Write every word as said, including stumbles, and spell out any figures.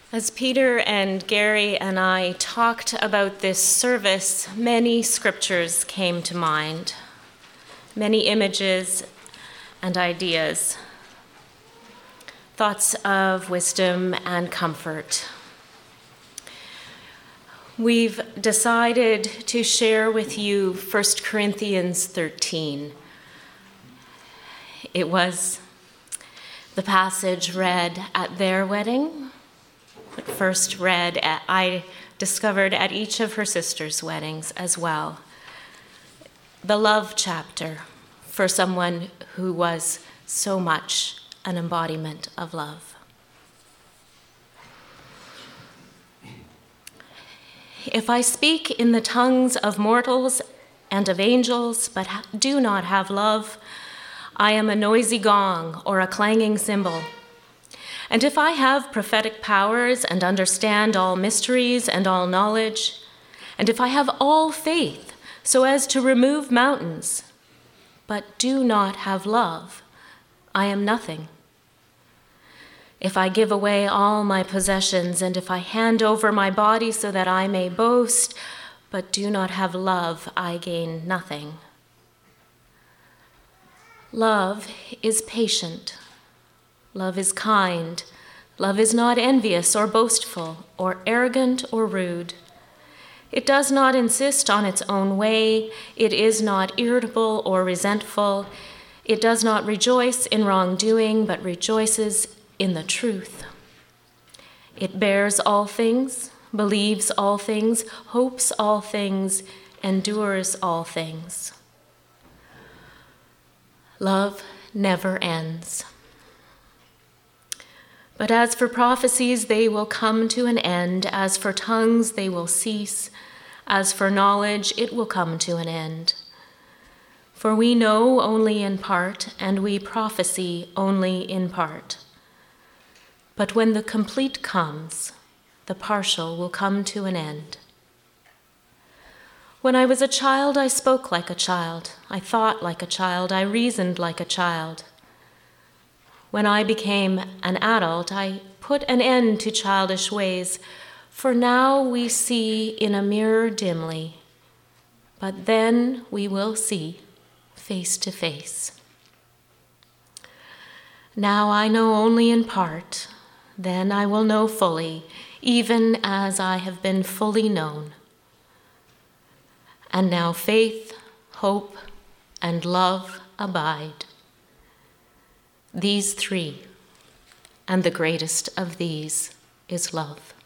As Peter and Gary and I talked about this service, many scriptures came to mind, many images and ideas, thoughts of wisdom and comfort. We've decided to share with you First Corinthians thirteen. It was the passage read at their wedding, but first read at, I discovered at each of her sisters' weddings as well. The love chapter for someone who was so much an embodiment of love. If I speak in the tongues of mortals and of angels, but do not have love, I am a noisy gong or a clanging cymbal. And if I have prophetic powers and understand all mysteries and all knowledge, and if I have all faith so as to remove mountains, but do not have love, I am nothing. If I give away all my possessions, and if I hand over my body so that I may boast, but do not have love, I gain nothing. Love is patient. Love is kind. Love is not envious or boastful or arrogant or rude. It does not insist on its own way. It is not irritable or resentful. It does not rejoice in wrongdoing, but rejoices in the truth. It bears all things, believes all things, hopes all things, endures all things. Love never ends. But as for prophecies, they will come to an end. As for tongues, they will cease. As for knowledge, it will come to an end. For we know only in part, and we prophesy only in part. But when the complete comes, the partial will come to an end. When I was a child, I spoke like a child. I thought like a child. I reasoned like a child. When I became an adult, I put an end to childish ways. For now we see in a mirror dimly, but then we will see face to face. Now I know only in part. Then I will know fully, even as I have been fully known. And now faith, hope, and love abide. These three, and the greatest of these is love.